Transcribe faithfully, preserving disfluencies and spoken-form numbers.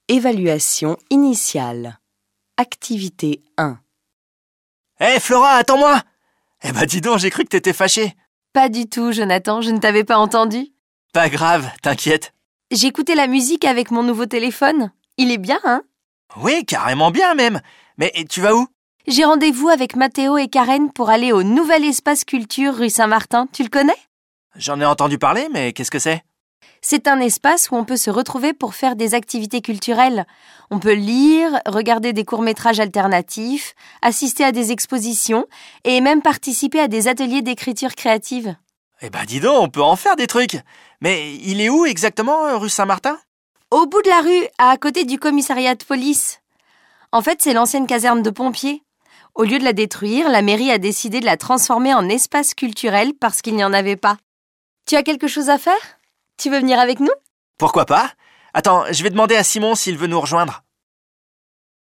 Évaluation initiale. Activité un. Hé hey, Flora, attends-moi! Eh ben dis donc, j'ai cru que t'étais fâchée. Pas du tout, Jonathan, je ne t'avais pas entendu. Pas grave, t'inquiète. J'écoutais la musique avec mon nouveau téléphone. Il est bien, hein? Oui, carrément bien même. Mais tu vas où? J'ai rendez-vous avec Mathéo et Karen pour aller au nouvel espace culture rue Saint-Martin. Tu le connais? J'en ai entendu parler, mais qu'est-ce que c'est? C'est un espace où on peut se retrouver pour faire des activités culturelles. On peut lire, regarder des courts-métrages alternatifs, assister à des expositions et même participer à des ateliers d'écriture créative. Eh ben dis donc, on peut en faire des trucs. Mais il est où exactement, rue Saint-Martin? Au bout de la rue, à côté du commissariat de police. En fait, c'est l'ancienne caserne de pompiers. Au lieu de la détruire, la mairie a décidé de la transformer en espace culturel parce qu'il n'y en avait pas. Tu as quelque chose à faire? Tu veux venir avec nous? Pourquoi pas? Attends, je vais demander à Simon s'il veut nous rejoindre.